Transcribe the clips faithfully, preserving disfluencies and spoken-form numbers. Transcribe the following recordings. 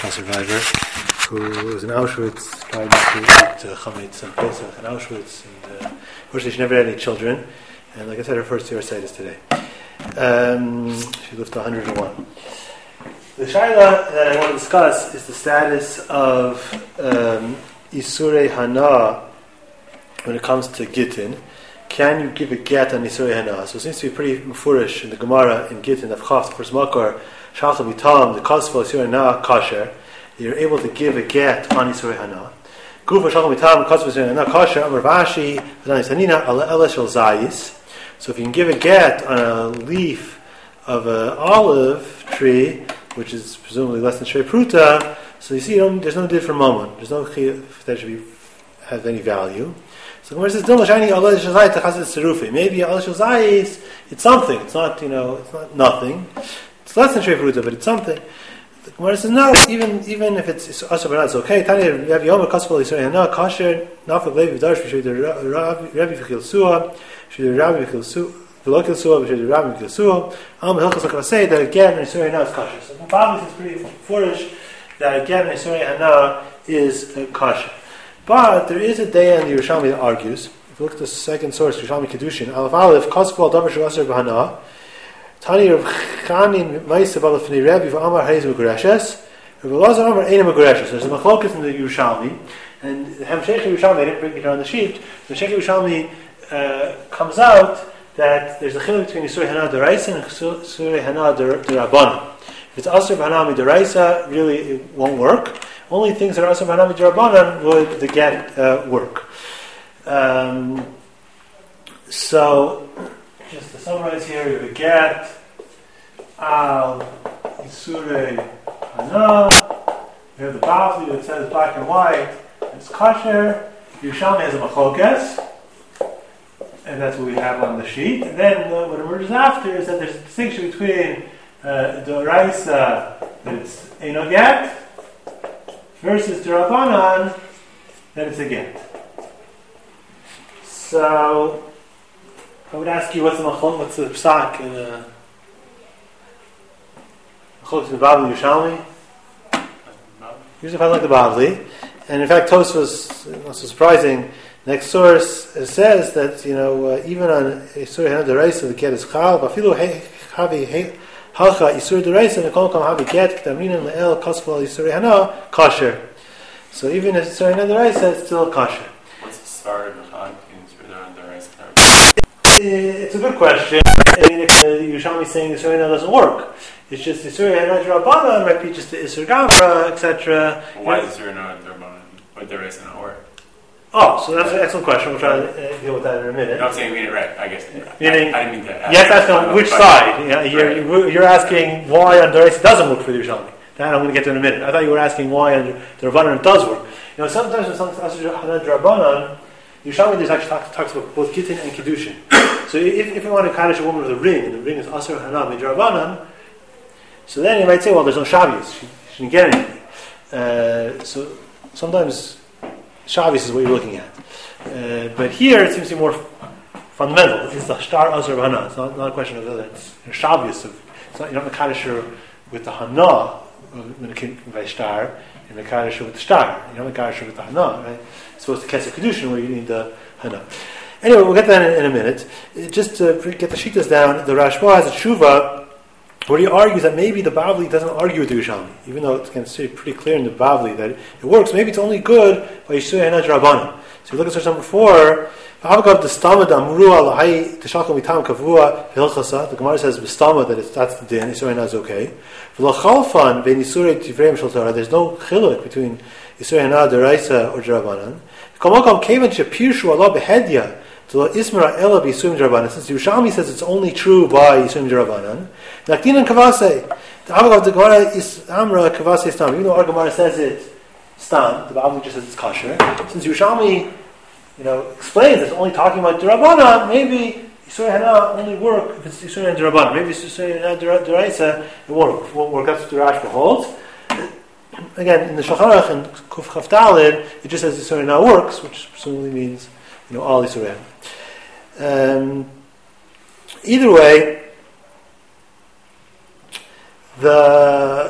Holocaust survivor who was in Auschwitz, tried not to eat uh, chametz and Pesach in Auschwitz, and uh, unfortunately she never had any children, and like I said, her first Yorsitis today. Um, she lived to one hundred and one. The shaila that I want to discuss is the status of um, Isurei Hana when it comes to Gittin. Can you give a get on Isurei Hana? So it seems to be pretty mufurish in the Gemara in Gittin of Chaf, the first makar, Shalcha Bitam, the Kosfo Isurei Hana kasher. You're able to give a get on Isurei Hana. Gufa Shalcha Bitam, Kosfo Isurei Hana kasher, Amar Vashi, V'dan Yisanina, Ala Ela Shel Zayis. So if you can give a get on a leaf of an olive tree, which is presumably less than Shrei Pruta, so you see, you don't, there's no different moment. There's no chiyuv that should be have any value. So Gemara says, maybe Allah Shazayis, it's something. It's not, you know, it's not nothing. It's less than Shrei Pruta, but it's something. The Gemara says, no, even even if it's Asher Banat, it's okay. Tani Rabbi Yom Kaspal Yisrael Hana Kasher Nafak Levi V'Darsh V'Shay Rabbi V'Chil Suah V'Shay Rabbi V'Chil Suah V'Lokil Suah V'Shay Rabbi V'Chil Suah Am Hilchos HaKavah say that again Yisrael Hana is Kasher. So probably it's pretty foolish that again Yisrael Hana is uh, Kasher. But there is a day in the Yerushalmi that argues. If you look at the second source, Yerushalmi Kedushin, Aleph Aleph, Kaspal Davar Shuvasar B'Hana, Tani Rav Chanin Ma'isa Balafnei Rebbe V'Amar Hayz M'Gureshes, Rav Elazar Amar Eina M'Gureshes. There's a machlokas in the Yerushalmi, and the Hemshech Yerushalmi, I didn't bring it on the sheet, the Hemshech Yerushalmi uh, comes out that there's a chiluk between Yisur Hana D'Oraisa and Yisur Hana D'Rabbanan. If it's Asur B'Hana D'Oraisa, really it won't work. Only things that are Asur B'Hana D'Rabbanan would the get uh, work. Um, so, just to summarize here, you have a get al Isurei Hana. We have the Bavli that says black and white. It's kasher. Yerushalmi has a machlokas, and that's what we have on the sheet. And then uh, what emerges after is that there's a distinction between uh, D'Oraisa, that it's Eino get, versus D'Rabbanan, that it's a get. So, I would ask you, what's the machlok, what's the psak in the machlok in the Bavli Yerushalmi? Usually I like the Bavli. And in fact, Tosfos, not so surprising, next source uh, says that, you know, uh, even on Isur Hana D'Oraisa, the get is chal, bafilu havi halcha Isur D'Oraisa, nekol kam havi get, k'tamrinan le'el kosfal Isur Hana, kasher. So even if Isur Hana D'Oraisa, it's still kasher. What's the start of the Chag in Isur Hana D'Oraisa? It's a good question. I mean, if uh, Yerushalmi is saying Isur Hana doesn't work, it's just Isur Hana D'Rabbanan might be just the Isur Gavra, et cetera. Well, why does Isur Hana D'Rabbanan with D'Oraisa not work? Oh, so that's an excellent question. We'll try to uh, deal with that in a minute. No, I'm saying you mean it right, I guess. Meaning, I, I didn't mean to ask. You have to ask on which side. Yeah, you're, right. you're asking why on D'Oraisa doesn't work for the Yerushalmi. That I'm going to get to in a minute. I thought you were asking why on the Rabbanan it does work. You know, sometimes when someone asks Rabbanan, Yerushalmi there's actually talks, talks about both Gittin and Kiddushin. So if, if you want to kaddish a woman with a ring, and the ring is Asur Hana Midrabanan, so then you might say, well, there's no Shabbos. She, she didn't get anything. Uh, so sometimes Shabbos is what you're looking at. Uh, but here it seems to be more fundamental. It's the Shtar Asur Hana. It's not, not a question of whether it's Shabbos. It's not, you're not Kaddish with the Hana by Shtar, you're Kaddish with the Shtar. You're not Kaddish with the Hana, right? It's supposed to catch a Kedushin where you need the Hana. Anyway, we'll get that in, in a minute. Just to get the Shitas down, the Rashba has a Tshuva where he argues that maybe the Bavli doesn't argue with the Yerushalmi, even though it's pretty clear in the Bavli that it works. Maybe it's only good by Yisur Hana D'Rabbanan. So you look at source number four. The Gemara says b'stama that it's, that's the din. Yisur Hana is okay. There's no chiluk between Yisur Hana D'Oraisa or D'Rabbanan. Since Yerushalmi says it's only true by Yisur D'Rabbanan, Nakdinan Kavase, the Avagav the Gemara is Amra Kavase Stam. Even though our Gemara says it Stam, the Bavli just says it's kasher. Since Yerushalmi, you know, explains it's only talking about D'Rabbanan, maybe Yisur Hana only work if it's Yisur Hana D'Rabbanan. Maybe it's Yisur Hana D'Oraisa, it won't work. That's what the Rashba holds. Again, in the Shulchan Aruch and Kuf Chaf Daled, it just says Yisur Hana works, which presumably means, you know, all Yisur Hana. Um, either way, the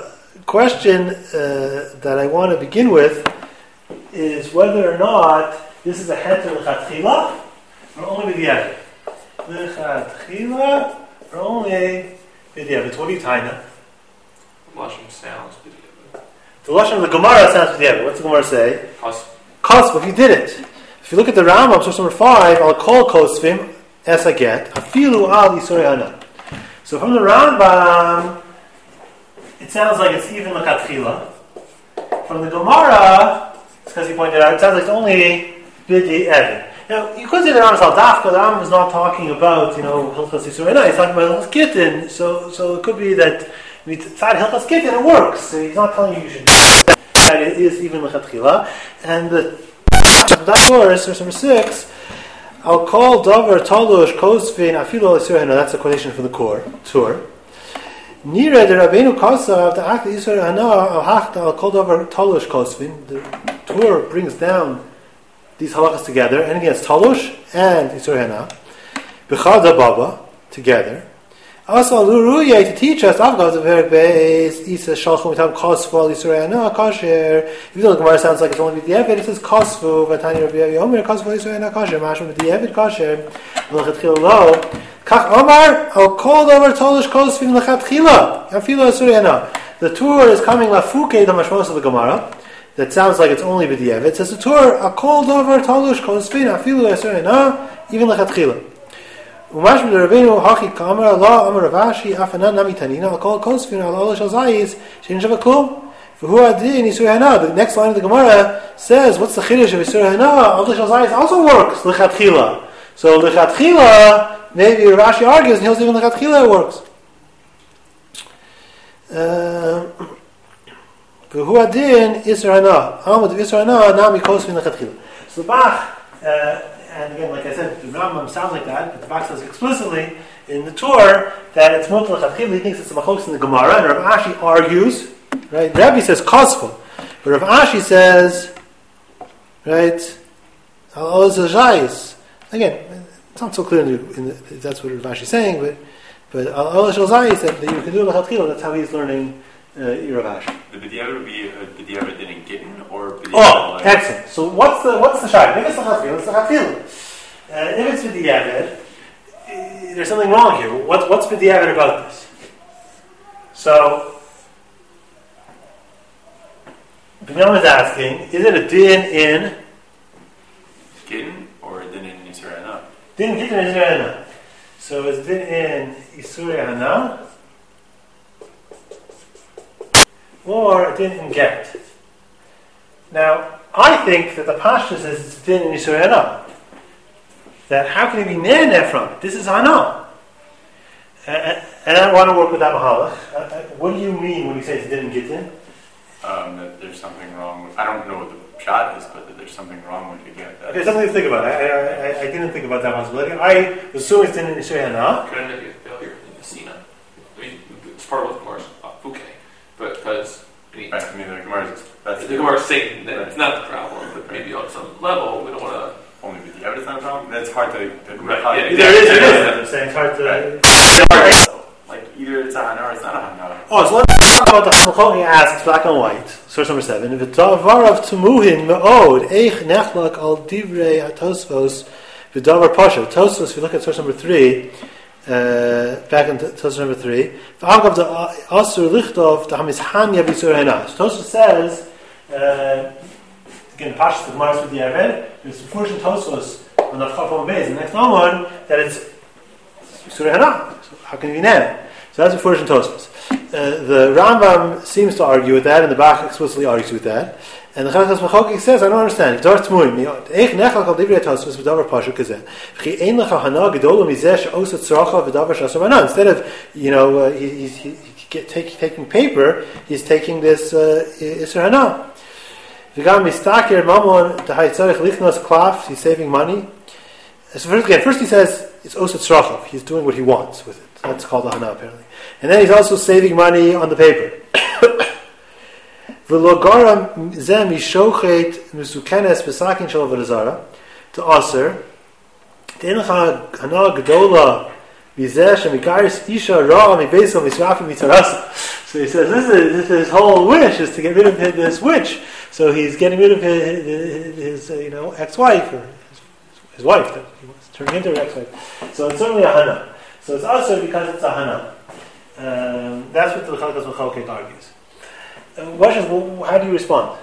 question uh, that I want to begin with is whether or not this is a heter l'chatchila or only b'diavad. L'chatchila or only b'diavad. What do you tie now? The Lashon sounds b'diavad. The Lashon of the Gemara sounds b'diavad. What's the Gemara say? Kosv. Kosv, if you did it. If you look at the Rambam, source number five, I'll call kosvim as I get. Afilu al Yisur Hana. So from the Rambam, it sounds like it's even l'chatchila. From the Gemara, it's because he pointed out, it sounds like it's only b'di evan. Now, you could say the Rambam is al dafka. The Rambam is not talking about, you know, hilchas Yisur Hana. He's talking about hilchas gittin. So, so it could be that tzad hilchas gittin, it works. So he's not telling you you should do that. That it is even l'chatchila. And the that verse, verse number six, I'll call davar talush kosvin afilu Yisur Hana. That's a quotation from the core tour. Nira de Rabbeinu Kosav the act Yisur Hana al hachta al kol davar talush kosvin. The tour brings down these halachas together, and against talush and Yisur Hana, b'chada baba together. Also luruye to teach us avgaz of her base isa shalchum mitam kosval Yisur Hana kasher. Even though the Gemara sounds like it's only b'diavad, it says kosvu v'tani Rabbi Yomer kosval Yisur Hana kasher mashum b'diavad kasher l'chatchila lo kach omar al kol davar talush kosvin l'chatchila afilu Yisur Hana. The tour is coming lafuke the mashmos of the Gemara. That sounds like it's only b'diavad. It says the tour a kol davar talush kosvin afilu Yisur Hana even l'chatchila. Umash b'de Rabbeinu hachi kamar Allah amar Ravashi afanan nami tanina al kol kosvin al Allah shal zayis shein shava klum v'hu adin Yisur Hana. The next line of the Gemara says, what's the chiddush of Yisur Hana? Allah shal zayis also works l'chatchila. So l'chatchila, maybe Rashi argues, and he'll say even l'chatchila it works. V'hu adin Yisur Hana amar Yisur Hana nami kosvin l'chatchila. So Bach. Uh, And again, like I said, the Rambam sounds like that, but the Bach says explicitly in the Torah that it's mutal l'chatchila. He thinks it's a machlokas in the Gemara, and Rav Ashi argues, right? Rabbi says kosful, but Rav Ashi says, right, al zayis. Again, it's not so clear in the, in the, that's what Rav Ashi is saying, but but al zayis that you can do l'chatchila. That's how he's learning uh, Rav Ashi. The b'diavad would be a b'diavad didn't get in, or b'diavad. Oh, excellent. So what's the what's the shayla? If it's l'chatchila, it's l'chatchila. Uh, if it's b'diavad, uh, there's something wrong here. What, what's b'diavad about this? So, Binyam is asking, is it a din in Gittin or a din in Yisur Hana? din gittin or Yisur Hana? So is din in Yisur Hana or a din in get? Now, I think that the Pashto says it's din in Yisur Hana. That how can it be neh from it? This is Hana. And, and I want to work with that mahalach. Uh, what do you mean when you say it's din in gittin? Um, that there's something wrong with, I don't know what the shot is, but that there's something wrong with the get. Okay, something to think about. I, I, I, I didn't think about that possibility. I assume it's din in Yisur Hana. Couldn't it be a failure in the Sina? I mean, it's part of what the Gemara's uh, Fuke, but because I mean, right, I mean, the Gemara's that's the Gemara's saying that it's not the problem, but maybe on some level we don't want to. only b'diavad is not a problem. That's hard to. to Right, hard yeah, to There is, it yeah, is. I'm saying it's hard to. Right. So, like either it's a Hana or it's not a Hana. Oh, so let's talk about the Chacham. He asks, black and white, source number seven. If it's davar of tumuhin me'od eich nechlak al divrei atosvos v'davar pasha. Tosfos, if you look at source number three, uh, back in source number three, v'agav the asur lichtov the hamishanya b'Yisur Hana. So Tosfos says, uh, again, Pashas the Gemara with the Yaved, there's a portion Tosfos on the Chacham base, the next one that it's Yisur Hana. So how can it be neh? So that's a portion Tosfos. Uh, the Rambam seems to argue with that, and the Bach explicitly argues with that. And the Chachas Machokik says, I don't understand. Dar tmuim, eich nechal kal divrei Tosfos v'davar pasha kazeh. V'chi ein lecha hana gedola mizeh she'osa tzracha v'davar shasar hana. Instead of, you know, uh, he, he's he, he get, take, taking paper, he's taking this uh, Yisur Hana. V'gam mistaker mamon d'hai tzarich lichnos klaf. He's saving money. So first, again, first he says it's osa tzracha. He's doing what he wants with it. That's called a hana apparently. And then he's also saving money on the paper. V'logaram zem yishochet musukenes besakin shel avodah zara to aser. De'encha hana gedola Vizesh and Mikaris Isha Ra Mibeso Misrafi Mitzarasa. So he says this is this, his whole wish is to get rid of his, this witch. So he's getting rid of his, his, his uh, you know ex-wife or his, his wife that he wants turning into her ex-wife. So it's certainly a hana. So it's also because it's a hana. Um, that's what the Chalkas Mechalkek argues. Uh, question is, well, how do you respond?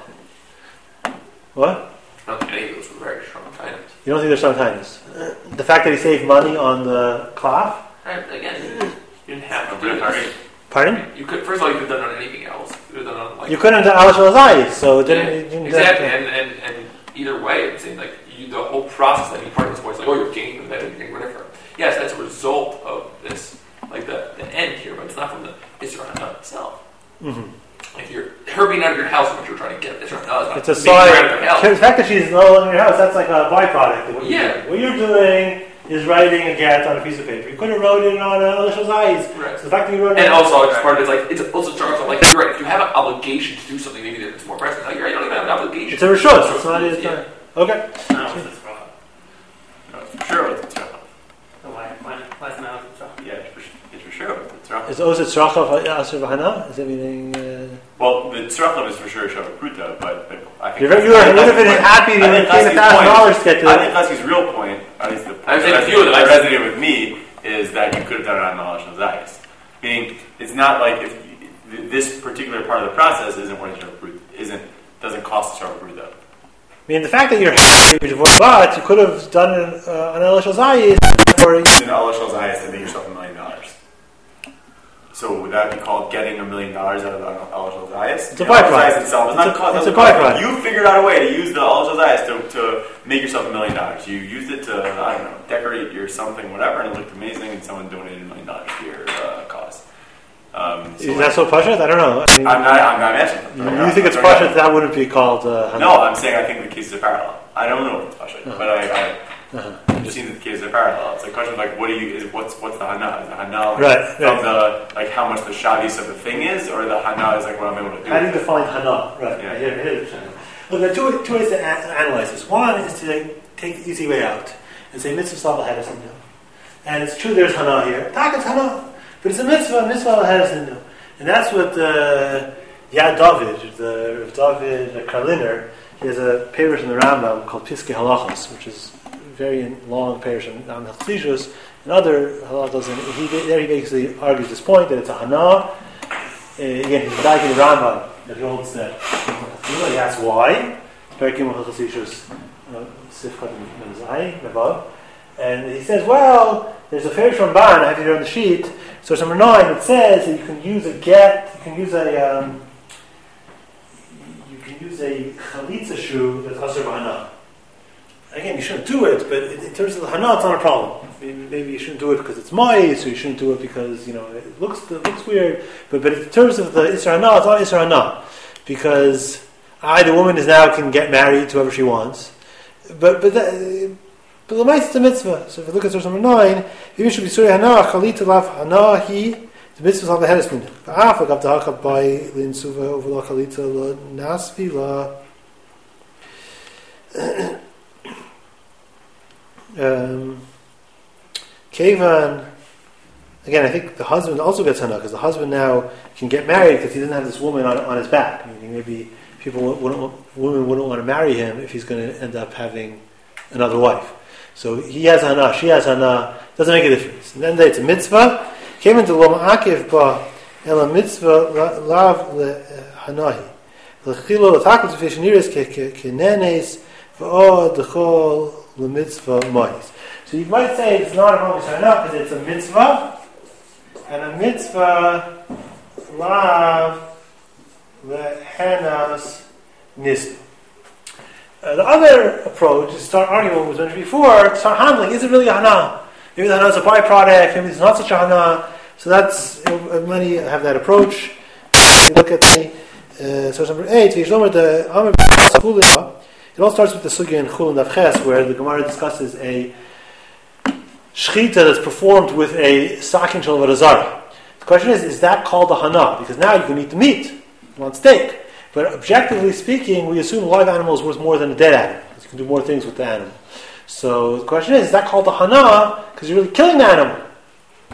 What? I don't think any of those were very strong items. You don't think there's strong kindness? Uh, the fact that he saved money on the cloth? Right, again, you didn't have to do Already. it. Pardon? You could, first of all, you could have done it on anything else. You could have done it on, like, You couldn't have done Alish Lazai, so it yeah, didn't. It didn't exactly, that- and, and, and either way, it's saying like you, the whole process, like part of this point is like, oh, you're gaining that and you're getting rid of her. Yes, that's a result of this, like the, the end here, but it's not from the Isra Hana itself. Mm-hmm. Like you're her being out of your house, what you're trying to get Isra Hana. It's a being out of your sign. house. The fact that she's no longer in your house, that's like a byproduct of what you're Yeah. doing. What you're doing is writing a get on a piece of paper. You could have wrote it on a Alish Lazai's. Right. So the fact that you wrote it And on also, it's part of it's like it's also charged of like you're right. If you have an obligation to do something, maybe it's more pressing. Like you're right, you don't even have an obligation. it's a rishus. It's not. It's Yeah. not. Okay. No, it's a tzrach. No, it's for sure it's a tzrach. So why, why, why is it not a tzrach? Yeah, it's for, it's for sure it's a tzrach. Is Oset Tzrachav Asher V'Hana? Is everything? Uh, Well, the tzrach is for sure Shavah Pruta, but, but I think... you're very, you would have been happy to I think pay a thousand dollars to get to I it. think Chasky's real point, at least the point I think that a few of them- resonated, that resonated with me, is that you could have done it on the Halash Zayis. Meaning, it's not like if you, this particular part of the process isn't what Shavah Pruta isn't, doesn't cost Shavah Pruta. I mean, the fact that you're happy with divorce, but you could have done it uh, on Alish Lazai or In Halash Zayis to make yourself a million dollars. So would that be called getting a million dollars out of the Halash Zayis? It's a byproduct. Itself is It's not a- cost, it's a doesn't cost- byproduct. You figured out a way to use the Halash Zayis to, to make yourself a million dollars. You used it to, I don't know, decorate your something, whatever, and it looked amazing, and someone donated a million dollars to your uh, cause. Um, so is that so pasha? I don't know. I mean, I'm not, I'm not mentioning you, it. you think it's I don't pasha? know. That wouldn't be called. Uh, No, I'm saying I think the cases are parallel. I don't know if it's pasha, Uh-huh. but I, I Uh-huh. I've just seen that the cases are parallel. It's a question of like, what do you, is, what's what's the hana? Is the hana like, Right, from right. the, like how much the shavis of the thing is, or the hana is like what I'm able to do? How do you with it? define hana? Right. Yeah. Yeah. Yeah, yeah. Look, there are two, two ways to a- analyze this. One is to take the easy way out and say mitzvah sabal had something. And it's true there's hana here. Tak, it's hana. But it's a mitzvah, mitzvah had something. And that's what uh, Yad David, the David Karliner, he has a parish in the Rambam called Piskei Halachos, which is a very long parish on Chassidus and other halachos. And he, there he basically argues this point that it's a hana. Uh, again, he's back in the Rambam that he holds that. He asks why. And he says, well, there's a Ferish Ramban, I have it here on the sheet. So number nine, it says that you can use a get, you can use a, um, you can use a chalitza shoe that's asur b'hana. Again, you shouldn't do it, but in terms of the hana, it's not a problem. Maybe, maybe you shouldn't do it because it's mice, or you shouldn't do it because, you know, it looks it looks weird. But but in terms of the isra hana, it's not isra hana. Because I, the woman, is now can get married to whoever she wants. But but that, but the mice is a mitzvah. So if you look at source number nine, maybe it should be surah hana, chalita laf hana hi, the mitzvah of the hedesmin. Ba'af, agav da'akab by lin suva over la chalita la nasvi la. Um, Kevan, again, I think the husband also gets hana because the husband now can get married because he doesn't have this woman on, on his back. Meaning maybe people wouldn't, women wouldn't want to marry him if he's going to end up having another wife. So he has hana, she has hana. Doesn't make a difference. And then it's a mitzvah. Came into lo ma'akev ba ela mitzvah lav le hanahi lechilo l'takus v'sheniris kenenes v'od d'chol. The mitzvah mois. So you might say it's not a problem enough because it's a mitzvah, and a mitzvah lav lehenas nisnu. Uh, the other approach is to start arguing what was mentioned before, to start handling, is it really a hana? Maybe the hana is a byproduct, maybe it's not such a hana. So that's, uh, many have that approach. You look at the, uh, source number eight, the Amr it all starts with the sugya in Chul and Avches, where the Gemara discusses a shchita that's performed with a sakin shel varazara. The question is, is that called a hana? Because now you can eat the meat, you want steak. But objectively speaking, we assume a live animal is worth more than a dead animal, because you can do more things with the animal. So the question is, is that called a hana? Because you're really killing the animal.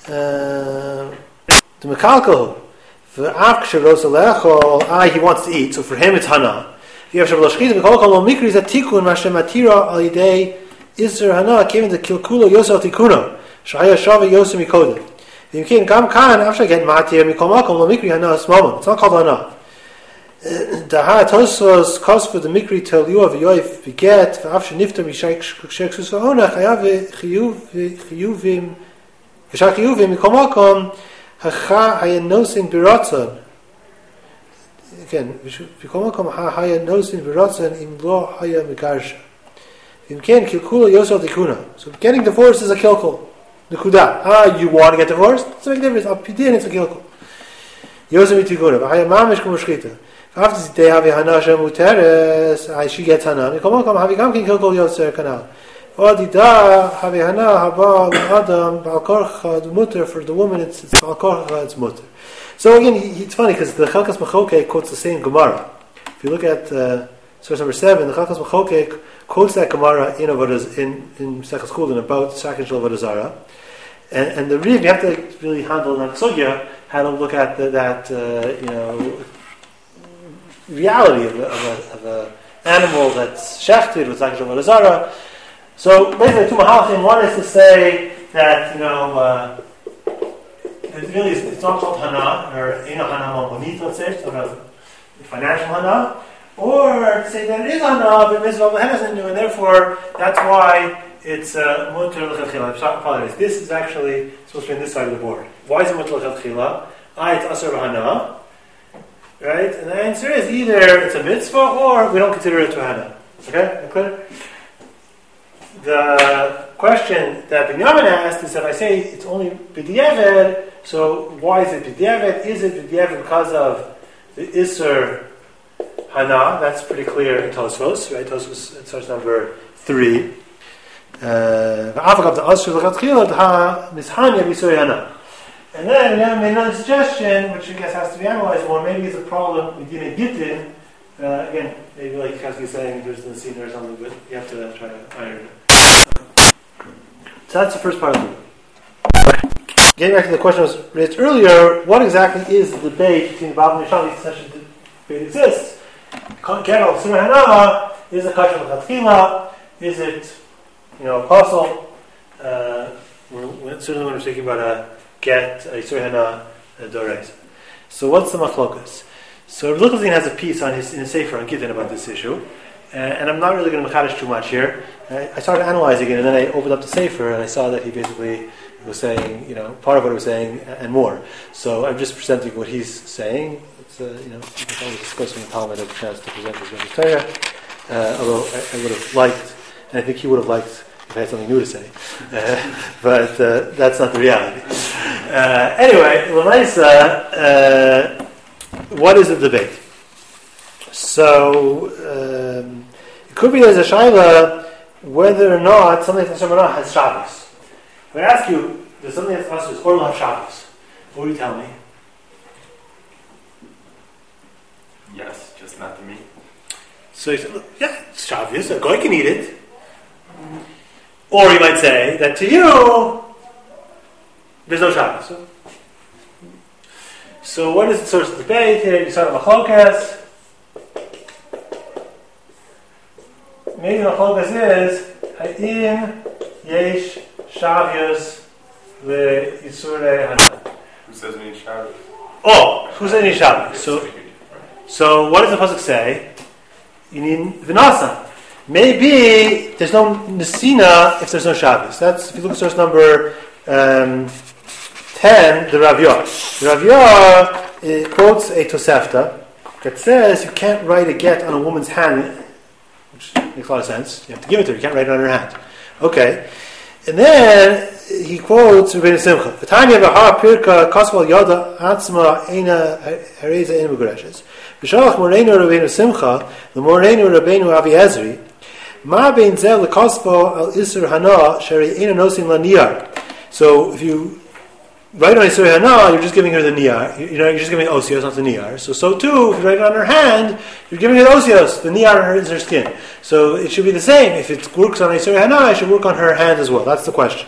uh, the mekalkel. For afksher goes to lechol, ah, he wants to eat. So for him, it's hana. If you have shabbat shchita, mekalkel lo mikri is a tikun mashem matira al yidei iser hana came to kilkulo yosel tikuno shaya shava yosem mikodem. You can gam kan after get matir mikol makom lo mikri hana smamon. It's not called hana. The ha tosos kos for the mikri tel you of yoif beget for after nifter mishayk sheksus v'hona chayav chiyuv chiyuvim v'shak chiyuvim mikol makom hacha hayanosin biratzon. Again, mikol makom ha hayanosin biratzon im lo haya megarsha. You can kilkula yosel tikuna. So getting divorced is a kilkul. Nekuda. Ah, you want to get divorced? It's a big difference. Up pidin, it's a kilkul. Yosel tikuna. V'haya mamish kum shchita. After they have a hana shemuteres, I she gets hana. Mikol makom havi gam kin kilkul yoser kanal. Odida havi hana haba adam balkorcha muter for the woman. It's it's balkorcha it's muter. So again, he, it's funny because the Chalkas Machokek quotes the same Gemara. If you look at uh, source number seven, the Chalkas Machokek quotes that Gemara in Avodas in in Sechas Kulin about Sakin Shel Avodah Zarah. And and the reason you have to really handle that sugya, how to look at the, that uh, you know. reality of a, of a, of a animal that's shechted with Zakir Avodah Zarah. So basically, two mahalachim. One is to say that you know uh, it really is, it's not called hana or eno hana mamonit. Let's say it's not a financial hana, or to say that it is hana but mitzvah doesn't do, and therefore that's why it's muter l'chadchila. Apologize. This is actually supposed to be on this side of the board. Why is it muter l'chadchila? Ah, it's asur hana. Right? And the answer is either it's a mitzvah or we don't consider it to hana. Okay? Clear? The question that Binyamin asked is if I say it's only b'diavad, so why is it b'diavad? Is it b'diavad because of the Isser hana? That's pretty clear in Tosfos, right? Tosfos, it's source number three. V'afakav the Asr l'chatchila d'ha mishanya b'isur hana. And then we have made another suggestion, which I guess has to be analyzed more. Maybe it's a problem with Dina Gittin. Uh, again, maybe like Kaski's saying there's the scene or something, but you have to try to iron it. So that's the first part of it. Getting back to the question that was raised earlier, what exactly is the debate between Bab and Mishal? Such a debate exists. Gerald Surah Hana, is it Kasher L'Chatchila? Is it, you know, apostle? Uh, we're, certainly when we're speaking about a get a Surah Hana Dores. So what's the machlokas? So Rav Lichtenstein has a piece on his in his sefer on Gittin about this issue, uh, and I'm not really going to mechadish too much here. I, I started analyzing it, and then I opened up the sefer, and I saw that he basically was saying, you know, part of what he was saying and more. So I'm just presenting what he's saying. It's uh, you know, you can always discuss when the Talmud has a chance to present his Torah. Uh, although I, I would have liked, and I think he would have liked if I had something new to say, uh, but uh, that's not the reality. Uh, anyway, Lamaisa, uh, what is the debate? So um, it could be there's a shayla whether or not something that's Hashem has Shabbos. If I ask you, does something that's Hashem or have Shabbos? What do you tell me? Yes, just not to me. So you say, yeah, it's Shabbos. A guy can eat it. Or you might say that to you, there's no Shabbos. So, so what is the source of debate here? You start with Machlokas. Maybe Machlokas is Ha'im Yesh Shabbos LeYisurei Hana. Who says we need Shabbos? Oh, who says we need Shabbos? So, so what does the pasuk say? You need Vinasa. Maybe there's no Nesina if there's no Shabbos. That's if you look at source number um, ten, the Rav Yah. The Rav Yah uh, quotes a Tosefta that says you can't write a get on a woman's hand, which makes a lot of sense. You have to give it to her. You can't write it on her hand. Okay, and then he quotes Rabbeinu Simcha. V'tanya v'ha pirka kasval yada atzma eina hareza eina megureshes. V'shalach moreinu Rabbeinu Simcha l'moreinu Rabbeinu Avi Ezri. Ma bein zeh lekaspo al isur hana sheri eina nosin laniyar. So if you write on isur hana, you're just giving her the niyar. You know, you're just giving osios, not the niyar. So so too, if you write it on her hand, you're giving her the osios. The niyar is her skin. So it should be the same. If it works on isur hana, it should work on her hand as well. That's the question.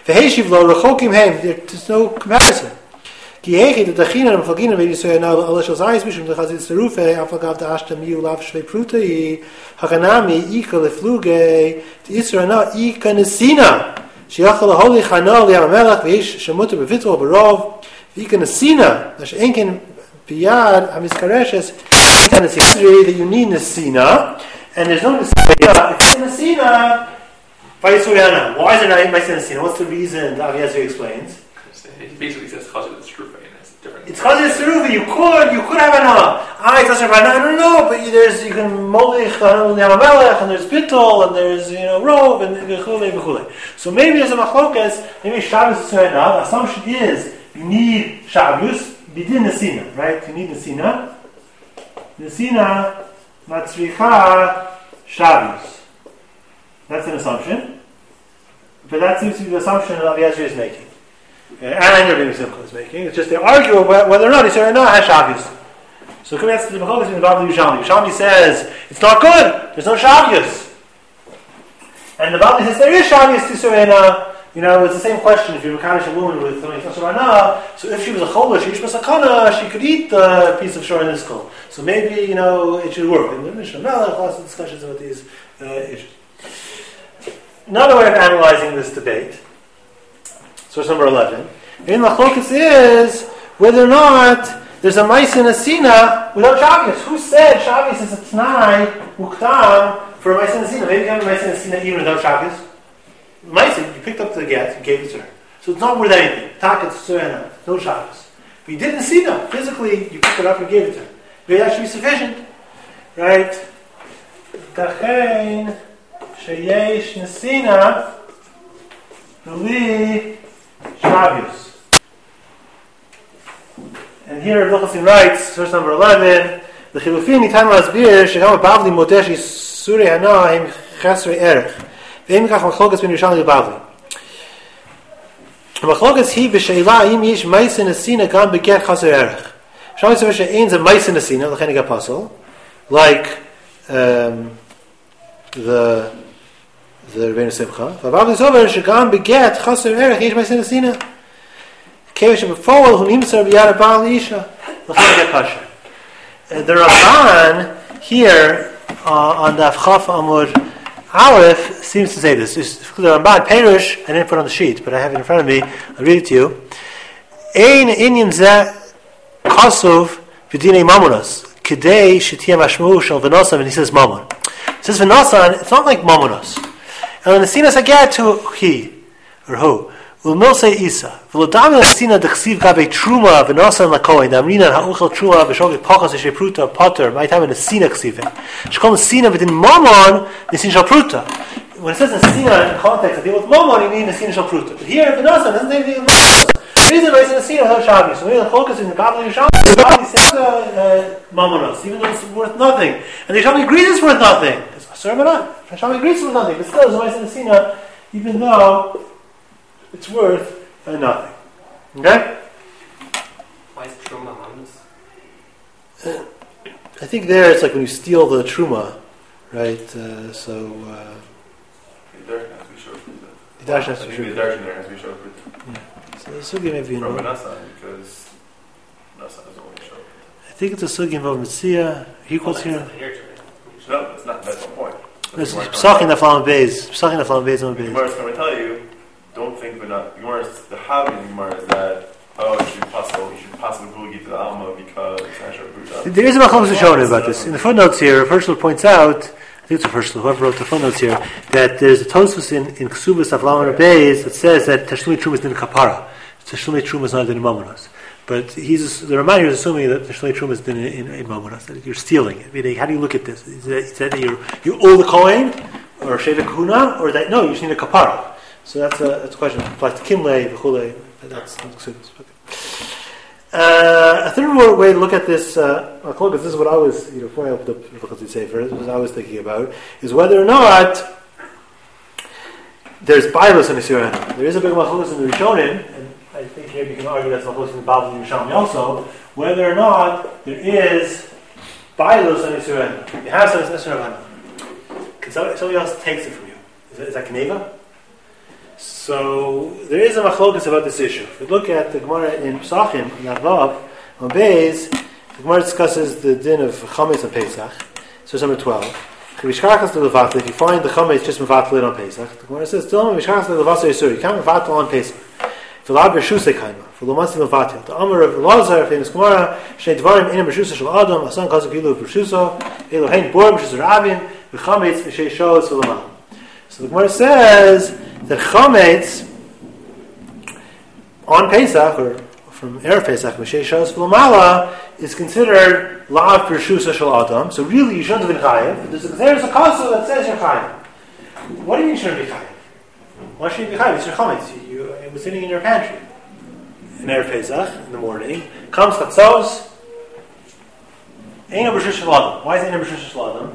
V'heshiv lo rechokim heim. There's no comparison. Ki hechi the dachina and falgina v'ydi soya now Allah shal zayis mishum dechazit serufe afagav da'ashta miu lav shvei prutai hakanami ika lefluge t'isra na ika nesina shiachal holi chana li'amelach v'yesh shemuta b'vitro b'rov v'ika nesina that's enkin biyad hamiskareshes ika nesina that you need nesina and there's no nesina if it's nesina why is there not nesina? What's the reason? Aviezer explains. He basically says chazir is trufa, and it's different. It's chazir seruva. You could, you could have an ah. It's not I don't know, but there's you can molich yamamelech, and there's bittul, and there's you know rov, and v'chulei v'chulei. So maybe there's a machlokas. Maybe Shabbos is right now. The assumption is you need Shabbos bidin nesina, right? You need nesina. Nesina matzricha Shabbos. That's an assumption, but that seems to be the assumption that Aviezer is making. And Rabbi Simcha is making. It's just they argue about whether or not he said or not has Shabbos. So coming back to the Bechol in the Bavli Yerushalmi. Yerushalmi says it's not good. There's no Shabbos. And the Bavli says there is Shabbos Tisurena. You know, it's the same question if you're Mekadosh a woman with something Tisurena. So if she was a Chola, she was a Sakana, she could eat the piece of Shor in this skull. So maybe you know it should work. And the Mishnah Melech lots of discussions about these uh, issues. Another way of analyzing this debate. Source number eleven. In Machlokas is whether or not there's a Ma'aseh Nesina without Shabbos. Who said Shabbos is a T'nai Muktam for a Ma'aseh Nesina? Maybe you have a Ma'aseh Nesina even without Shabbos. Ma'aseh, you picked up the get, you gave it to her. So it's not worth anything. Takat Tzurena, no Shabbos. But you didn't see them. Physically, you picked it up and gave it to her. Maybe that should be sufficient. Right? Tachein Sheyesh Nesina Li Shabbos. And here Vilchasin writes, source number eleven, the Chilufin Nitan Masbir Shekam Bavli Moteshi Surei Hana Him Chesrei Erech Ve'im Kach Machlokas Ben Yerushalmi Bavli. Machlokas Hi V'Sheila Im Yish Ma'aseh Nesina Gam Beget Chesrei Erech. Shami Sefer She'ein Ze Ma'aseh Nesina L'chein Ega Pasol, like um, the the Rebbeinu Simcha. V'Bavli Zover Shegam Beget Chesrei Erech Yish Ma'aseh Nesina. Kevish before who nimser biyad Baal Isha l'chein Ega Kasher. The Ramban here uh, on the Avchaf Amud Aleph seems to say this. It's the Ramban Perush, I didn't put it on the sheet, but I have it in front of me. I'll read it to you. Ein inyan zeh kasuv v'dinei mamonos k'dei shetiyah mashmu shel v'nosan, and he says mamon. It says v'nosan, it's not like mamonos. And when the sinas aget to he, or who, Ulmilse Isa. V'lodami l'sina d'chsiv gabe truma v'nosan l'kohen d'amrinan ha'uchel truma v'shogit pachas eshe pruta potter ma'yitam in a sina chsive. Shekol l'sina v'din mamon l'sina shal pruta. When it says l'sina in context, I deal with mamon, you mean l'sina shal pruta. But here, v'nosan doesn't say anything with mamon. The reason why it's in l'sina without Shabbos. So maybe the focus in the Bavli Yerushalmi, the Bavli says uh, mamonos, even though it's worth nothing. And the Yerushalmi agrees it's worth nothing. It's asur b'nah. The Yerushalmi agrees it's worth nothing. But still, it's in l'sina, even though it's worth uh, nothing. Okay? Why is truma mamonos? Uh, I think there it's like when you steal the truma, right? Uh, so uh, the darshan has to be short. The darshan has to I be think short. the darshan there has to be short. Yeah. So the sugi maybe From involved. Nasan, because Nasan is only short. I think it's a sugi involved Mitzia. He Well, quotes that's here. not here, No, that's not. That's the point. There's Psachim Naflam Beis. Psachim Naflam Beis on The Beis. Gemara is going to tell you, don't think we're not. The Gemara is, the Havim in the Gemara is that, oh, it should be possible, you should possibly boogie to the Alma because it's not sure Buddha. There is a Machlokes Rishonim about this. In the footnotes here, a Herschel points out, I think it's a Herschel, whoever wrote the footnotes here, that there's a Tosfos in, in Ksubas Naflam Beis that says that Tashlumi Truma is in Kapara. Tashlumi Truma is not in Mamonos. But he's the reminder is assuming that Tashlumi Truma is in, in, in Mamonos, that you're stealing it. Meaning, how do you look at this? Is that, is that you you owe the Kohen, or Sheva Kahuna, or that, no, you just need a Kapara. So that's a, that's a question. It applies to Kimle, V'chule, but that's not Ksubas. Uh, a third way to look at this, uh, this is what I was, you know, before I opened up Vilchatzit Sefer, this is what I was thinking about, is whether or not there's Bailos in the Yisrael. There is a big Machlokes in the Rishonim, and I think maybe you can argue that's Machlokes in the Bavli Yerushalmi also, whether or not there is Bailos in the Yisrael. You have some Yisrael. Can somebody, somebody else takes it from you? Is that, is that Kneva? So there is a machlokas about this issue. If we look at the Gemara in Pesachim, in Avav, on Beis, the Gemara discusses the din of chametz on Pesach. So number twelve. If you find the chametz just mevatel it on Pesach, the Gemara says, "Still, mishkachas levasar yisur. You can't mevatel on Pesach. For lab b'shusay kaima. For lomatzi mevatel. The Amar of Lazar, famous Gemara, shnei dvarim inam b'shusa shel Adam. Asan kazik ilu b'shusa. Elohein bor b'shusa rabim. V'chametz v'shei shos v'lamal." So the Gemara says that chametz on Pesach, or from Erev Pesach, Meshei Shos V'Lamala, is considered La'av Pershusa Shel Adam. So really, you shouldn't have been chayiv. There's a, there's a kasha that says you're chayiv. What do you mean you shouldn't be chayiv? Why should you be chayiv? It's your chametz. You, you, it was sitting in your pantry in Erev Pesach in the morning. Comes chatzos. Ein Pershusa Shel Adam. Why is it Ein Pershusa Shel Adam?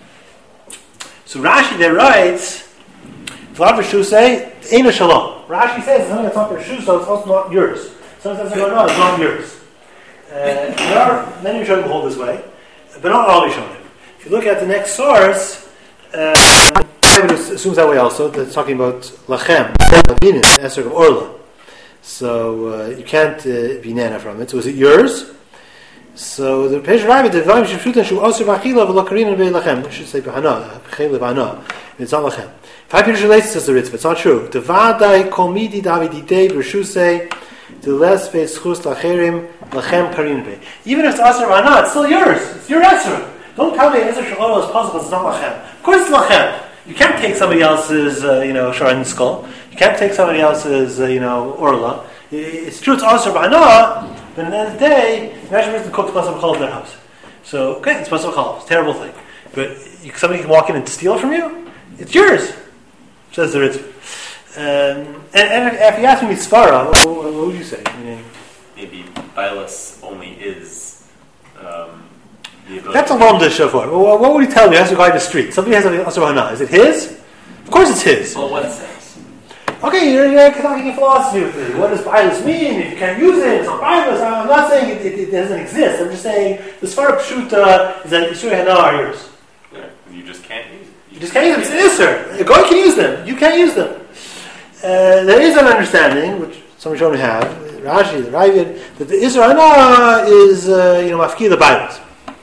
So Rashi there writes, Vlad V'Shusay, Eina Shalom. Rashi says it's something that's not Pershusa, so it's also not yours. Sometimes it's not, it's not yours. Uh, there are many Rishonim who hold this way, but not all Rishonim. If you look at the next source, uh, it assumes that way also, that it's talking about Lachem, Binin, the Esrog of Orla. So uh, you can't uh, be Nana from it. So is it yours? So the Pesach Rabbi, the Vayim Shifrutan Shu Osir B'Achila V'Lakarin and Be'Lachem. We should say B'Hana, B'Chele B'Hana. It's not Lachem. Five years related says the Ritva. It's not true. The Vadai Komidi Davidite B'Shusei the Les Ve'Schus Lacherim Lachem Karin Be. Even if it's Osir B'Hana, it's still yours. It's your answer. Don't tell me Ezra Shalom is possible. It's not Lachem. Of course it's Lachem. You can't take somebody else's, uh, you know, Sharon skull. You can't take somebody else's, uh, you know, Orla. It's true. It's Osir B'Hana. But at the end of the day, imagine a person cooks Basar B'Chalav in their house. So, okay, it's Basar B'Chalav. It's a terrible thing. But you, somebody can walk in and steal from you? It's yours, says the Ritz. Um, and, and if you ask me Svara, what, what, what would you say? I mean, maybe Bilas only is um, the ability. That's a long dish so far. Well, what would he tell me as a guy in the street? Somebody has a Asar Hana. Is it his? Of course it's his. Well, what sense? Okay, you're, you're talking philosophy with me. What does Bilas mean? If you can't use it, it's not Bilas. I'm not saying it, it, it doesn't exist. I'm just saying the Svara Pshuta is that Yisur Hana are yours. Yeah, you just can't use it. You just can't use them. It's an Isser. A guy can use them. You can't use them. Uh, there is an understanding, which some Rishonim have, Rashi, the Ravid, that the Isser Hana is, uh, you know, Mafki the Bibles.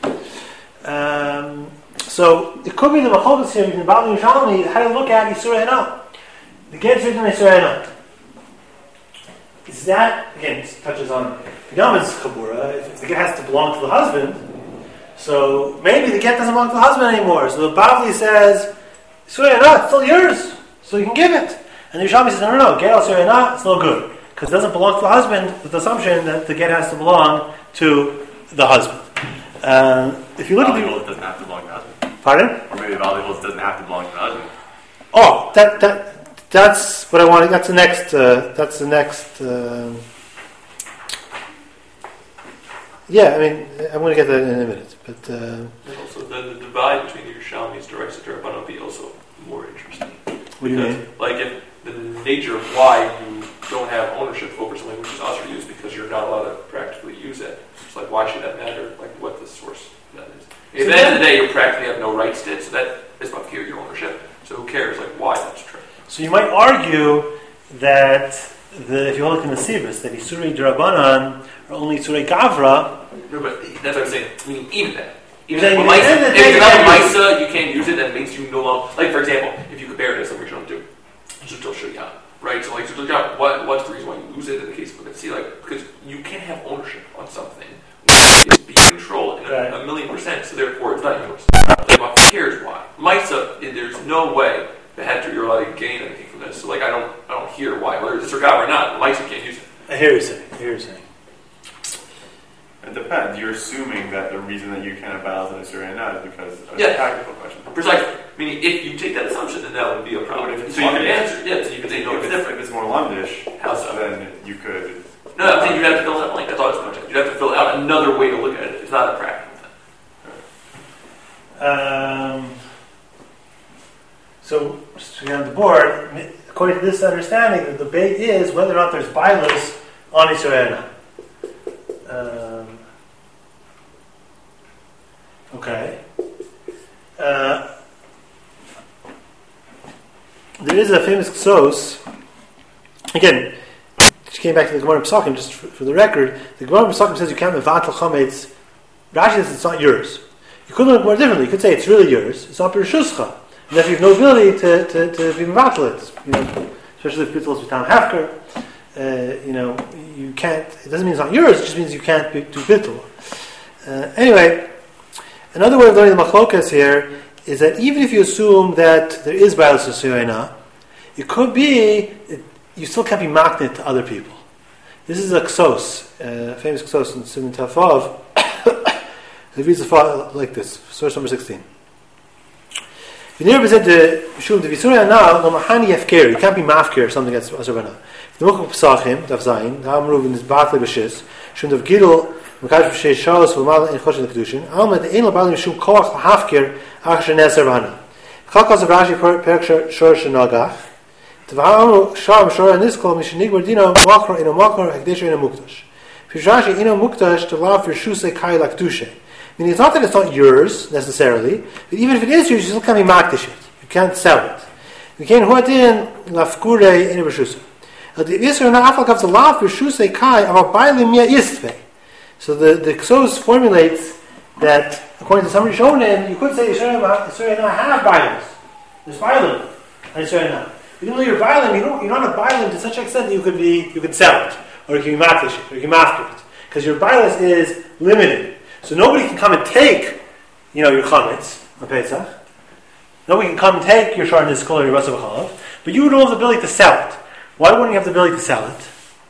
Um, so it could be the Macholgas here between Bali and Shalmi how to look at Yisur Hana. The get written in Yisur Hana. Is that, again, it touches on Yama's Chabura, if, if the get has to belong to the husband, so maybe the get doesn't belong to the husband anymore. So the Bavli says, Yisur Hana, it's still yours, so you can give it. And the Yerushalmi says, no, no, no, get al Yisur Hana, it's no good. Because it doesn't belong to the husband, with the assumption that the get has to belong to the husband. Uh, if you look at the... It doesn't have to belong to the husband. Pardon? Or maybe valuables doesn't have to belong to the husband. Oh, that that that's what I want. That's the next. Uh, that's the next. Uh, yeah, I mean, I'm going to get that in a minute. But uh, and also, the, the divide between the Yerushalmi's directs to Rabbanon would be also more interesting. What do you mean? Like, if the nature of why you don't have ownership over something which is also used because you're not allowed to practically use it. It's like, why should that matter? Like, what the source of that is. At the end of the day, you practically have no rights to it, so that is about to your ownership. So who cares, like, why that's true? So you might argue that the, if you look in the Sivas, that Isurei D'Rabbanan are only Isurei Gavra. No, but that's what I'm saying. I mean, even that. Even Then that. you- Well, then the if thing you're not a is- Misa, you can't use it, that makes you no longer... Like, for example, if you compare it to something you don't do, Zutul Shuriyah, right? So, like, Zutul Shuriyah, what, what's the reason why you lose it in the case of Let's see, like, because you can't have ownership on something. It's being controlled in a, Right. a million percent, so therefore it's not yours. Like, well, who cares why? Misa, there's no way the head you're allowed to gain anything from this. So, like, I don't, I don't hear why. Whether it's Surgav or not, Misa can't use it. I hear you saying. I hear you saying. It depends. You're assuming that the reason that you can't have battles in a Syria now is because of Yeah. a tactical question. Precisely. Meaning, if you take that assumption, then that would be a problem. But if it's So you can London- answer, yeah. So you can say no, if, it's it's, different. if it's more Lundish, How so? then you could. No, I'm saying you'd have to fill that blank. That's all it's going to take. You'd have to fill out another way to look at it. It's not a practical thing. Um, so, just to get on the board, according to this understanding, the debate is whether or not there's bilas on Yisrael. Um, okay. Uh, there is a famous ksos again, she came back to the Gemara Pesachim, just for, for the record, the Gemara Pesachim says you can't mevatel chametz. Rashi says it's not yours. You could look more differently. You could say it's really yours. It's not b'reshuscha. And if you have no ability to, to, to be mevatel it, you know, especially if bittul is b'tam hafker, uh, you know, you can't, it doesn't mean it's not yours, it just means you can't be, do bittul. Uh, anyway, another way of learning the machlokas here is that even if you assume that there is b'alus l'suyayna, it could be, it, you still can't be maknit to other people. This is a ksos, a uh, famous ksos in Siman Tafav. It reads like this, source number sixteen. You can't be mafkir, something that's asarvana. The Mukha Pesachim, Daf Zayin, the Amruv is Batley Bashis, Shund of Gidel, Makash B'Shei Shalos, V'mal in Choshen L'Kedushin, Alma the Ein L'Balim Shum Koach L'Hafkir, Achsher Nesarvana. Chalkos of Rashi, Perak Shor Shenagach, T'va'amru Shar Shor Niskol, Mishinig Bardino, Makro Ino Makro, Hekdesher Ino Muktash. Fish Rashi Ino Muktash, T'lav Yershusei Kai L'Kedushin. Meaning it's not that it's not yours, necessarily, but even if it is yours, you still can't be makdish it. You can't sell it. You can't huat in L'Fkure Ino B'Shusa. So the the Ksos formulates that according to some Rishonim, you could say Yisrael not have bialim. There's bialim on Yisrael. Even though you're bialim, you don't you're not a bialim to such an extent that you could be you could sell it, or you can be makdish it, or you can master it, because your bialis is limited. So nobody can come and take, you know, your chametz on Pesach. Nobody can come and take your shar niskol or your rasav chalav, but you don't have the ability to sell it. Why wouldn't you have the ability to sell it?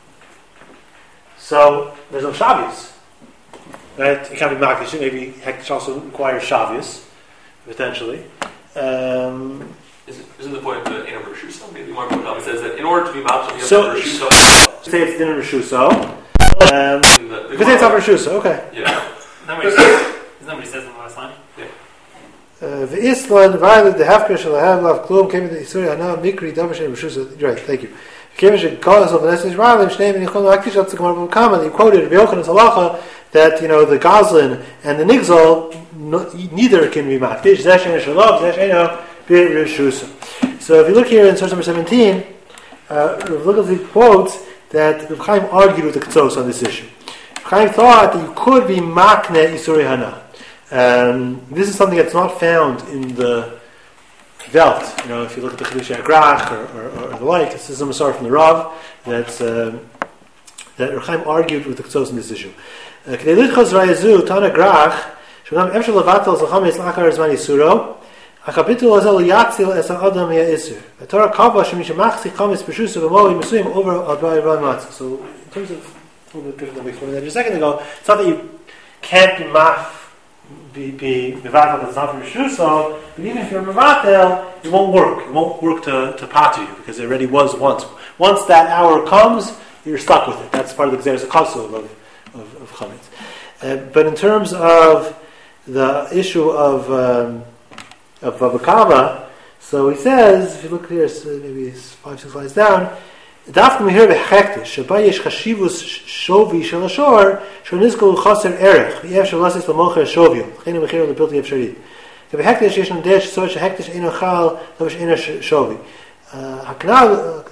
So there's no Shabbos, right? You can't be makdish. Maybe hektish also requires Shabbos, potentially. Um, isn't, isn't the point that in a Rishuso? Maybe more point it says that in order to be makdish, you have so, to Rishuso. Say it's dinner Rishuso. Um, you could say it's not Rishuso. Okay. Yeah. Nobody says, nobody says in the last line. The Islan violent the half crush of the have love klum came to the Isra now mikri damashin Rishuso. Right. Thank you. Came to cause of the Nesses Ralim Shneim and Yichon Akish up to come up common. You quoted Yochanan Halacha that you know the Goslin and the Nigzal no, neither can be makdish. Zesh and Shalom, Zesh Eno B'Rishusa. So if you look here in source number seventeen, uh, look at the quotes that Reb Chaim argued with the Ketzos on this issue. Reb Chaim thought that you could be makne Isuri Hana. Um, this is something that's not found in the Welt. You know, if you look at the Chiddushei Agrach or, or, or the like, this is a Masar from the Rav that's, um, that Reb Chaim argued with the Ketzos on this issue. K'nei lidchos rayazu Tana Grach sh'nam efshel levatel zachametz lachar zman yisuro hakapitul azel yatzil es ha'adam ya'isur. The Torah kavah shemishemachzi chametz b'shusa v'moi mesuyim over al-dvai matzah. So in terms of a little bit different than we explained that just a second ago, it's not that you can't be maf be be mevatel that's not from Rishuso, but even if you're mevatel, it won't work. It won't work to to patu you because it already was once. Once that hour comes, you're stuck with it. That's part of the Gzeres HaKosov of of, of chametz. Uh, but in terms of the issue of um, of Bava Kama, so he says, if you look here, so maybe it's five six lines down. Dafka mehir v'hektish sheba yesh chashivus shovi shel hashor shonizkol chaser erech v'yev shelasis lamocher shovio chenu mechir lebilti efsharit v'hektish yesh nadesh so shehektish eno chal lavish eno shovi haknal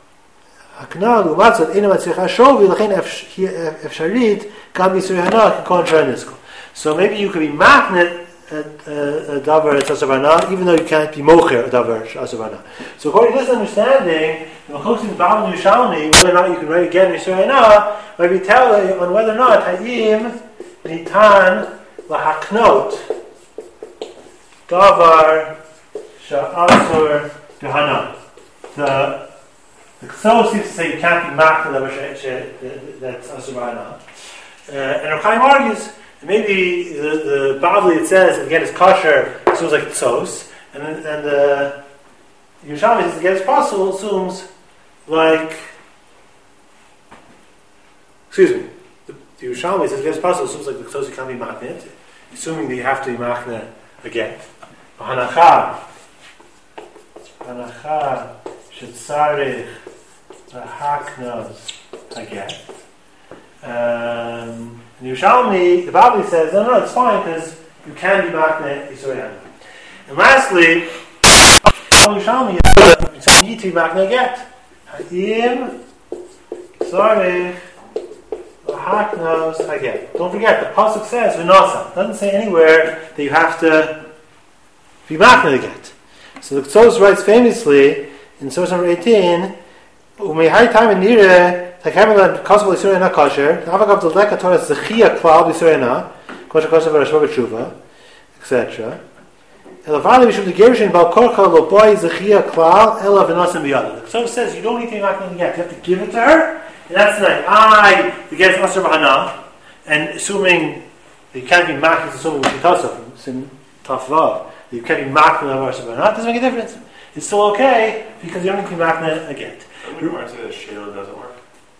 haknal umatzot eno matzicha shovi lechen efsharit kam yisuri hana kontra nizkol. So maybe you could be magnet a davar at asavana, even though you can't be mocher a davar asavana. So according to this understanding, the Machlokas Bavli Yushalmi, whether or not you can write again Yisrael might be telling on whether or not Hayim Nitan Lahaknot Davar Sha'asur Behana. The the Ksos seems to say you can't be makna that's asavana. And Reb Chaim argues maybe the, the Bavli it says again is kosher assumes like Ksos, and then, and the Yerushalmi says again it's possible assumes like excuse me the, the Yerushalmi says again it's possible assumes like the Ksos you can't be maknit, assuming that you have to be makna again. Hanacha Hanacha shetzarich lahaknos again. Um, and Yerushalmi, the Bavli says, no, no, it's fine because you can be makne Yisrael. And lastly, Yerushalmi is you need to be makne get. Ha'im, sorry, haknos, again. Don't forget, the pasuk says v'nasa. It doesn't say anywhere that you have to be makna the get. So the Ktsos writes famously in source number eighteen, Umehai time in nire takamela kosbel isurei na kosher avagav the leka torah zechia klal isurei na kosher kosher v'rashva v'tshuva, et cetera. Elavali mishum the gerushin bal korcha lo boy zechia klal ela v'nasim b'yada. The Ktsos says you don't need to be makna the get. You have to give it to her, and that's nice. I the get asur b'hana, and assuming that you can't be makna, assuming which you sin tafvav. You can't be makna asur b'hana. It doesn't make a difference. It's still okay because you don't need to be makna a get. Would you say that Sheila doesn't work?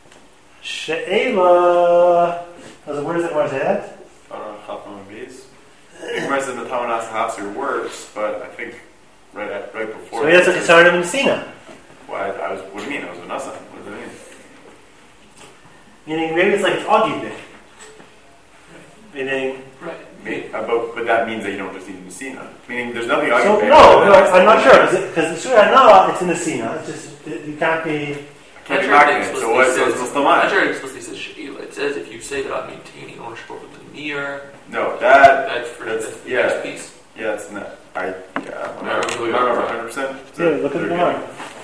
She'ela. Where does it where is that? I don't know, Chafam and Bees. I think Mars in the Tamanas Hafsir works, but I think right at, right before. So he has a Chisaron in Messina. Well, I, I was. What do you mean? I was a Nasa. What does it mean? Meaning maybe it's like it's Augie Day. Meaning. Right. Maybe, uh, but, but that means that you don't just need Messina. Meaning there's nothing. So I can no, no, I'm not sure because the Surah Hana it's in Messina. It's just it, you can't be. Can't be marketing. So what's what's the Not sure mind? it explicitly says Sheila. It says if you say that I'm maintaining ownership over the near. No, that That's for that's that's the yeah, next piece. yeah. It's not. I yeah. I'm No, not really one not. hundred percent. Yeah, look at the Gemara.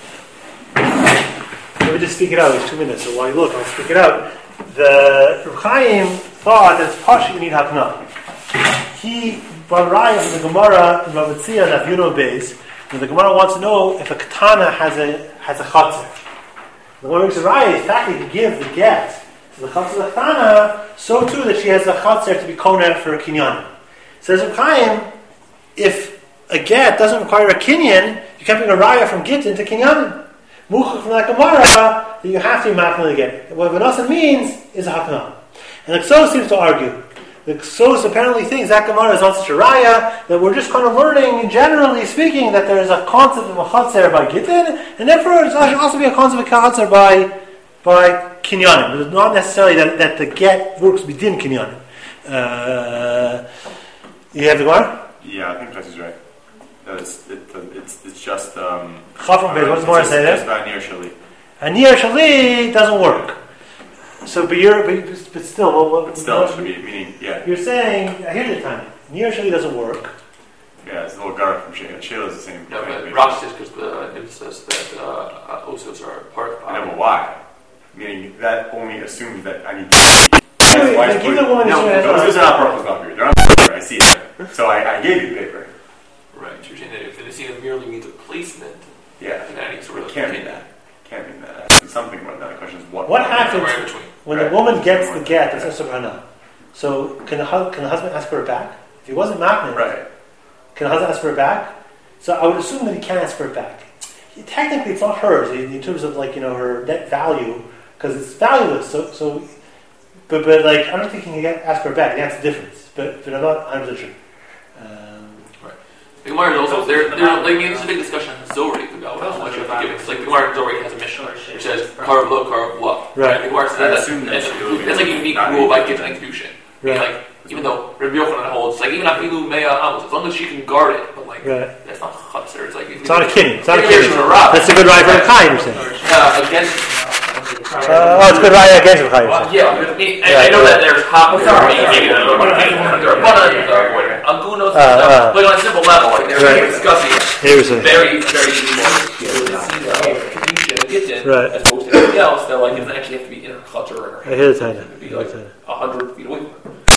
Let me just speak it out. It's two minutes, so while you look, I'll speak it out. The Reb Chaim thought that it's partially you need hakna. He brought raya from the Gemara in Bava Metzia and Avyuno Beis, and the Gemara wants to know if a katana has a has a chatzar. The Gemara makes a raya, in fact, he can give the get to the chatzar of the katana, so too that she has a chatzar to be kona for a kinyan. Says Reb Chaim, if a get doesn't require a kinyan, you can't bring a raya from git into kinyan. Muchach from that Gemara that you have to be makna again. What Vanasa means is a hakna. And the Ktsos seems to argue. The Ktsos apparently thinks that Gemara is not such a raya, that we're just kind of learning, generally speaking, that there is a concept of a chatzar by Gittin, and therefore there should also be a concept of a chatzar by by kinyanim. But it's not necessarily that, that the get works within kinyanim. Uh, you have the Gemara? Yeah, I think Chess right. That it's it, it's it's just um. Chafam Beis. What's the Gemara say It's there? about near Shali. A near shali doesn't work. So, but you're, but, but still, well, well, But still, you it know, should be meaning yeah. You're saying here's the time. Near shali doesn't work. Yeah, it's a little garlic from Sheila. Sheila's the same. Yeah, thing, but Rashi says because the it says that uh, uh, osos are part of. I know, but why? Meaning that only assumes that I need to. Anyway, Why is like, give the put- woman no, a chance. those are not purple not period. They're on paper. I see it. So I, I gave you the paper. Right. So you're saying that if the Nisina merely means a placement, Yeah. then any sort It of can't be opinion. that. Can't mean that. Actually, something about that. The question is what. What happens Somewhere in between. when Right. the woman gets the get? Right. That's Hana. So can the hu- can the husband ask for it back? If he wasn't magnet, Right. can the husband ask for it back? So I would assume that he can ask for it back. He- technically, it's not hers in, in terms of like you know her net value because it's valueless. So so, but but like I don't think he can get, ask for it back. That's the difference. But but I'm not one hundred percent sure. Um, The Gemara is also there. There, like, I mean, there's a big discussion on Zorik about how much you have to give. It's like the Gemara in Zorik has a mission which says carve low, carve low. Right. The Gemara says I that assume that's, that's true. that's like a unique rule by giving and kedushin. Right. Like even though Rabbi Yochanan holds, like even afilu mea amos, as long as she can guard it, but like Right. that's not chatzar. It's like it's not a kidding. It's not a Maybe kidding. it's a rock. That's a good ride for the Chaim, you're saying. Uh, against. Uh, oh, it's good ride against the Chaim. Well, yeah, I, mean, I, I know that there's hop there are maybe there are agunos and Uh, stuff, but on a simple level, like they're Right. discussing Here's a very, very kitchen Right. as opposed to anything else that like it doesn't actually have to be in a clutter or I hear the time. it could be like a hundred feet away from